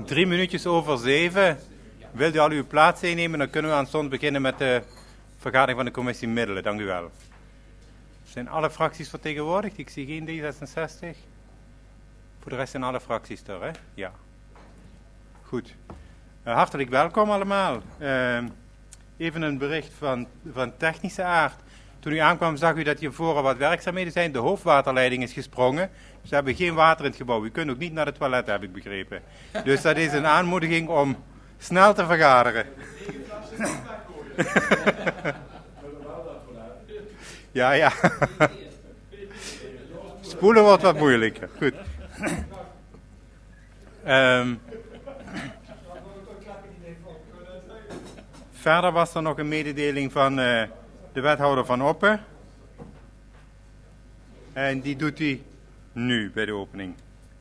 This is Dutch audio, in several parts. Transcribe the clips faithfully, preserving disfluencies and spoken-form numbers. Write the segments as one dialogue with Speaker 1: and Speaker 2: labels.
Speaker 1: Drie minuutjes over zeven. Wilt u al uw plaats innemen, dan kunnen we aanstonds beginnen met de vergadering van de commissie Middelen. Dank u wel. Zijn alle fracties vertegenwoordigd? Ik zie geen D zesenzestig. Voor de rest zijn alle fracties er, hè? Ja. Goed. Uh, hartelijk welkom allemaal. Uh, even een bericht van, van technische aard. Toen u aankwam zag u dat hier voor wat werkzaamheden zijn. De hoofdwaterleiding is gesprongen. Dus we hebben geen water in het gebouw. U kunt ook niet naar de toilet, heb ik begrepen. Dus dat is een aanmoediging om snel te vergaderen. Ja, ja. Spoelen wordt wat moeilijker. Goed. Um, verder was er nog een mededeling van uh, de wethouder Van Oppen. En die doet hij nu bij de opening.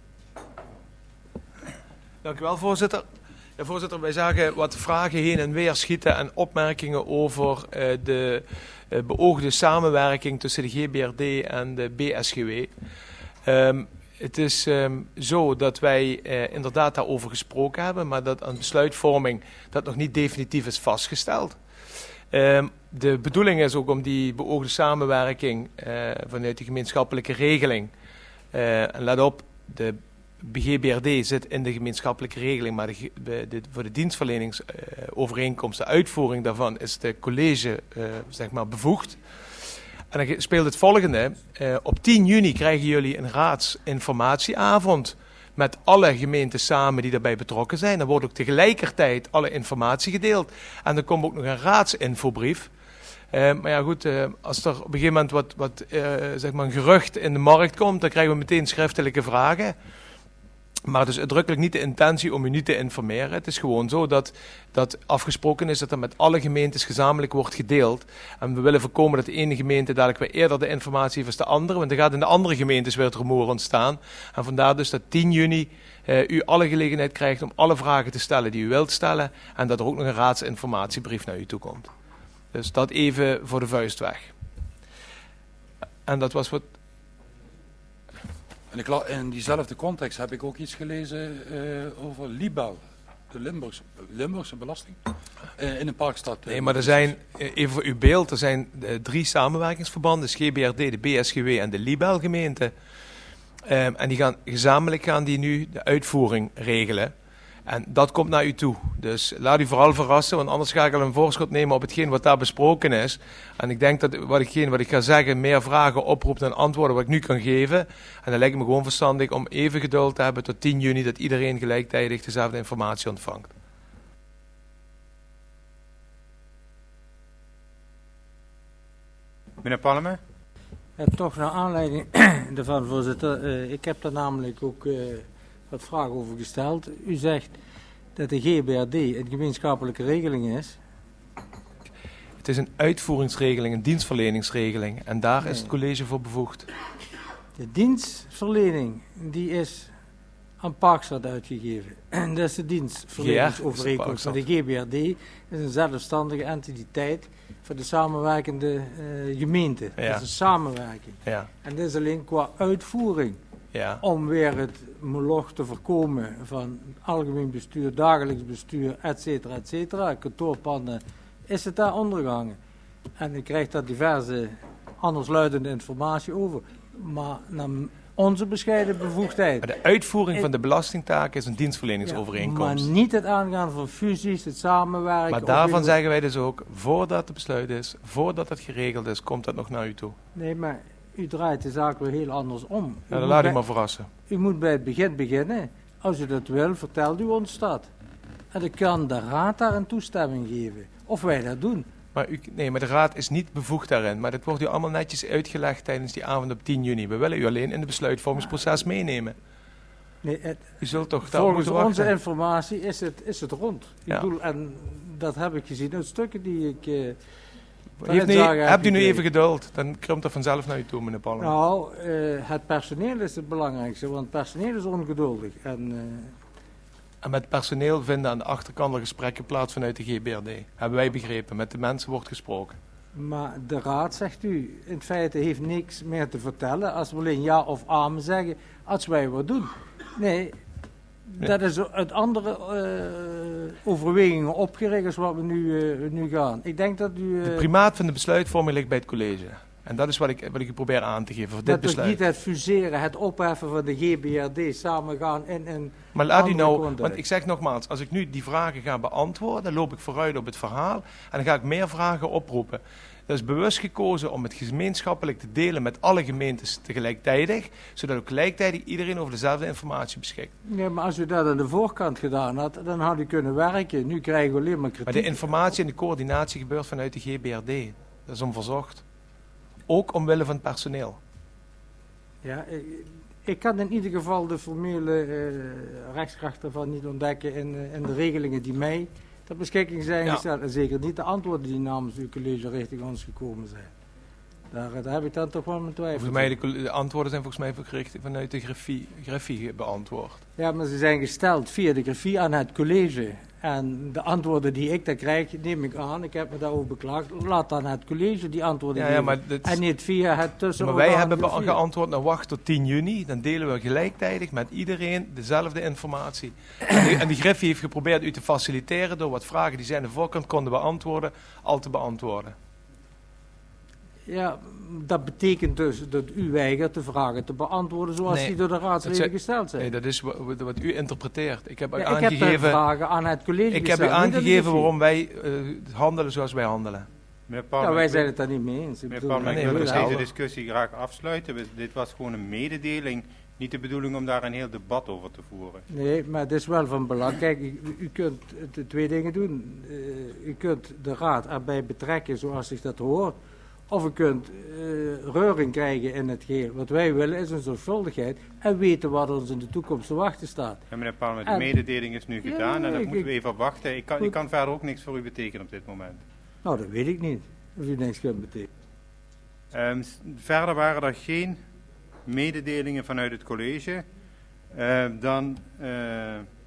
Speaker 2: Dank u wel, voorzitter. Ja, voorzitter, wij zagen wat vragen heen en weer schieten en opmerkingen over uh, de uh, beoogde samenwerking tussen de G B R D en de B S G W. Um, het is um, zo dat wij uh, inderdaad daarover gesproken hebben, maar dat aan besluitvorming dat nog niet definitief is vastgesteld. Um, de bedoeling is ook om die beoogde samenwerking uh, vanuit de gemeenschappelijke regeling, uh, en let op, de G B R D zit in de gemeenschappelijke regeling, maar de, de, de, voor de dienstverleningsovereenkomst, uh, de uitvoering daarvan, is de college uh, zeg maar bevoegd. En dan speelt het volgende. Uh, op tien juni krijgen jullie een raadsinformatieavond met alle gemeenten samen die daarbij betrokken zijn. Dan wordt ook tegelijkertijd alle informatie gedeeld. En dan komt ook nog een raadsinfobrief. Uh, maar ja goed, uh, als er op een gegeven moment wat, wat uh, zeg maar een gerucht in de markt komt, dan krijgen we meteen schriftelijke vragen. Maar het is uitdrukkelijk niet de intentie om u niet te informeren. Het is gewoon zo dat, dat afgesproken is dat er met alle gemeentes gezamenlijk wordt gedeeld. En we willen voorkomen dat de ene gemeente dadelijk weer eerder de informatie heeft als de andere. Want er gaat in de andere gemeentes weer het rumoer ontstaan. En vandaar dus dat tien juni uh, u alle gelegenheid krijgt om alle vragen te stellen die u wilt stellen. En dat er ook nog een raadsinformatiebrief naar u toe komt. Dus dat even voor de vuist weg. En dat was wat...
Speaker 3: En ik, in diezelfde context heb ik ook iets gelezen uh, over Libel, de Limburgse, Limburgse belasting, uh, in een parkstad. Uh,
Speaker 2: nee, maar er zijn, even voor uw beeld, er zijn uh, drie samenwerkingsverbanden, de G B R D, de B S G W en de Libel gemeente. Um, en die gaan gezamenlijk gaan die nu de uitvoering regelen. En dat komt naar u toe. Dus laat u vooral verrassen, want anders ga ik al een voorschot nemen op hetgeen wat daar besproken is. En ik denk dat wat ik, wat ik ga zeggen meer vragen oproept dan antwoorden wat ik nu kan geven. En dan lijkt me gewoon verstandig om even geduld te hebben tot tien juni, dat iedereen gelijktijdig dezelfde informatie ontvangt.
Speaker 1: Meneer Palme?
Speaker 4: Ja, toch naar aanleiding daarvan, voorzitter. Uh, ik heb daar namelijk ook... Uh, wat vragen over gesteld. U zegt dat de G B R D een gemeenschappelijke regeling is.
Speaker 2: Het is een uitvoeringsregeling, een dienstverleningsregeling. En daar nee. is het college voor bevoegd.
Speaker 4: De dienstverlening die is aan Parkstad uitgegeven. En dat is de dienstverleningsovereenkomst. Ja, de G B R D is een zelfstandige entiteit voor de samenwerkende uh, gemeente. Ja. Dat is een samenwerking. Ja. En dat is alleen qua uitvoering. Ja. Om weer het moloch te voorkomen van algemeen bestuur, dagelijks bestuur, et cetera, et cetera, kantoorpanden, is het daar ondergehangen. En ik krijg daar diverse andersluidende informatie over. Maar naar onze bescheiden bevoegdheid...
Speaker 2: Maar de uitvoering van de belastingtaak is een dienstverleningsovereenkomst.
Speaker 4: Ja, maar niet het aangaan van fusies, het samenwerken...
Speaker 2: Maar daarvan zeggen wij dus ook, voordat het besluit is, voordat het geregeld is, komt dat nog naar u toe.
Speaker 4: Nee, maar... U draait de zaak weer heel anders om.
Speaker 2: Ja, dan laat ik maar verrassen.
Speaker 4: U moet bij het begin beginnen. Als u dat wil, vertelt u ons dat. En dan kan de raad daar een toestemming geven. Of wij dat doen.
Speaker 2: Maar u, nee, maar de raad is niet bevoegd daarin. Maar dat wordt u allemaal netjes uitgelegd tijdens die avond op tien juni. We willen u alleen in het besluitvormingsproces meenemen.
Speaker 4: Nee, het,
Speaker 2: u zult toch
Speaker 4: volgens onze informatie is het, is het rond.
Speaker 2: Ja.
Speaker 4: Ik bedoel, en dat heb ik gezien uit stukken die ik... Uh,
Speaker 2: Heeft nu, hebt u nu even geduld, dan komt dat vanzelf naar u toe, meneer Palme.
Speaker 4: Nou, uh, het personeel is het belangrijkste, want het personeel is ongeduldig. En, uh...
Speaker 2: en met personeel vinden aan de achterkant gesprekken plaats vanuit de G B R D. Hebben wij begrepen, met de mensen wordt gesproken.
Speaker 4: Maar de raad, zegt u, in feite heeft niks meer te vertellen als we alleen ja of amen zeggen als wij wat doen. Nee,
Speaker 2: Nee.
Speaker 4: Dat is uit andere uh, overwegingen opgericht als wat we nu, uh, nu gaan. Ik denk dat u... Uh,
Speaker 2: de primaat van de besluitvorming ligt bij het college. En dat is wat ik, wat ik probeer aan te geven voor dit besluit.
Speaker 4: niet het fuseren, het opheffen van de G B R D samengaan in een...
Speaker 2: Maar laat u nou, want ik zeg nogmaals, als ik nu die vragen ga beantwoorden, dan loop ik vooruit op het verhaal en dan ga ik meer vragen oproepen. Dat is bewust gekozen om het gemeenschappelijk te delen met alle gemeentes tegelijkertijd, zodat ook gelijktijdig iedereen over dezelfde informatie beschikt.
Speaker 4: Ja, maar als u dat aan de voorkant gedaan had, dan had u kunnen werken. Nu krijgen we alleen maar kritiek.
Speaker 2: Maar de informatie en de coördinatie gebeurt vanuit de G B R D. Dat is onverzocht. Ook omwille van het personeel.
Speaker 4: Ja, ik, ik kan in ieder geval de formele uh, rechtskracht ervan niet ontdekken in, uh, in de regelingen die mij ter beschikking zijn
Speaker 2: ja.
Speaker 4: gesteld. En zeker niet de antwoorden die namens uw college richting ons gekomen zijn. Daar, daar heb ik dan toch wel mijn twijfel.
Speaker 2: Volgens mij de, de antwoorden zijn volgens mij gericht vanuit de grafie, grafie beantwoord.
Speaker 4: Ja, maar ze zijn gesteld via de grafie aan het college. En de antwoorden die ik daar krijg, neem ik aan. Ik heb me daarover beklaagd. Laat dan het college die antwoorden
Speaker 2: ja,
Speaker 4: geven.
Speaker 2: Ja, maar dit,
Speaker 4: en niet via het tussen.
Speaker 2: Maar wij hebben be- geantwoord, nou wacht tot tien juni. Dan delen we gelijktijdig met iedereen dezelfde informatie. En die, en die Griffie heeft geprobeerd u te faciliteren door wat vragen die zij aan de voorkant konden beantwoorden, al te beantwoorden.
Speaker 4: Ja, dat betekent dus dat u weigert de vragen te beantwoorden zoals
Speaker 2: nee,
Speaker 4: die door de raadsleden gesteld zijn.
Speaker 2: Nee, dat is wat, wat u interpreteert. Ik heb,
Speaker 4: ja,
Speaker 2: aangegeven,
Speaker 4: ik heb de vragen aan het college
Speaker 2: Ik
Speaker 4: gesteld,
Speaker 2: heb u aangegeven waarom wij uh, handelen zoals wij handelen.
Speaker 4: Ja, wij zijn het daar niet mee eens. Ik
Speaker 1: meneer
Speaker 4: bedoel,
Speaker 1: Palmer,
Speaker 2: nee,
Speaker 1: ik wil
Speaker 2: nee,
Speaker 1: deze discussie graag afsluiten. Dit was gewoon een mededeling. Niet de bedoeling om daar een heel debat over te voeren.
Speaker 4: Nee, maar het is wel van belang. Kijk, u, u kunt de twee dingen doen. Uh, u kunt de raad erbij betrekken zoals zich dat hoort. Of u kunt uh, reuring krijgen in het geheel. Wat wij willen is een zorgvuldigheid en weten wat ons in de toekomst te wachten staat.
Speaker 1: Ja, meneer Palmer, de
Speaker 4: en,
Speaker 1: mededeling is nu
Speaker 4: ja,
Speaker 1: gedaan en dat
Speaker 4: ik,
Speaker 1: moeten we
Speaker 4: ik,
Speaker 1: even wachten. Ik kan, ik kan verder ook niks voor u betekenen op dit moment.
Speaker 4: Nou, dat weet ik niet. Of u niks kunt betekenen.
Speaker 1: Um, verder waren er geen mededelingen vanuit het college. Uh, dan uh,